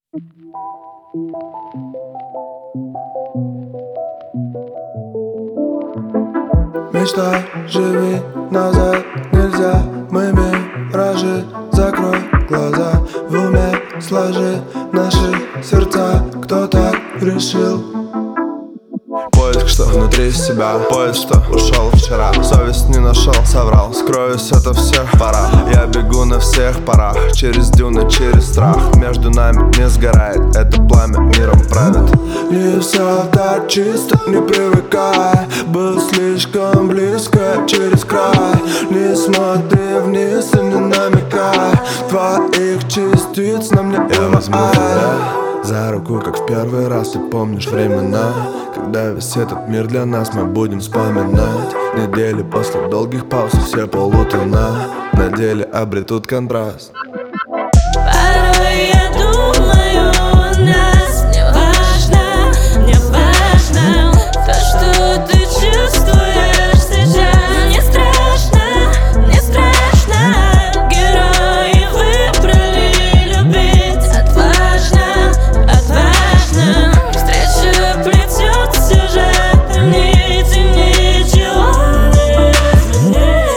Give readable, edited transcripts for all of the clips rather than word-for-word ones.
Мечтай, живи назад, нельзя, мы миражи. Закрой глаза, в уме сложи наши сердца. Кто так решил? Поиск, что внутри себя, поиск, что ушел вчера. Совесть не нашел, соврал, скроюсь, это всех пора. Я бегу на всех парах, через дюны, через страх. Между нами не сгорает, это пламя миром правит. Не все так чисто, не привыкай. Был слишком близко, через край. Не смотри вниз и не намекай. Твоих частиц на мне я возьму тебя за руку, как в первый раз. Ты помнишь времена, когда весь этот мир для нас мы будем вспоминать. Недели после долгих пауз все полутона на деле обретут контраст. Порой я думаю о нас. Мне важно то, что ты чувствуешь сейчас. Не страшно, герои выбрали любить. Отважно, встреча плетет сюжет, нити, ничего не изменить.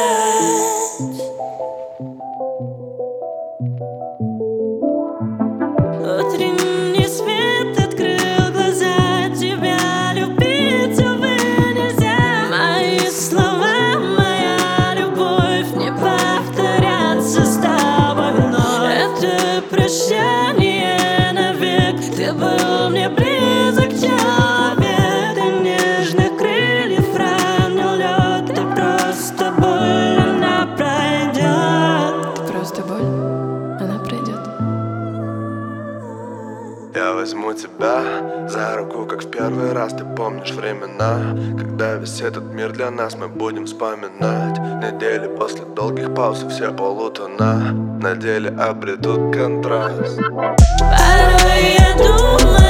Утренний свет открыл глаза, тебя любить, увы, нельзя. Мои слова, моя любовь не повторятся с тобой вновь. Это прощание навек, ты был мне близок, человек. Ты нежных крыльев ранил лед, ты просто боль, она пройдет. Просто боль, она пройдет. Я возьму тебя за руку, как в первый раз. Ты помнишь времена, когда весь этот мир для нас мы будем вспоминать. Недели после долгих пауз все полутона на деле обретут контраст. Порой я думаю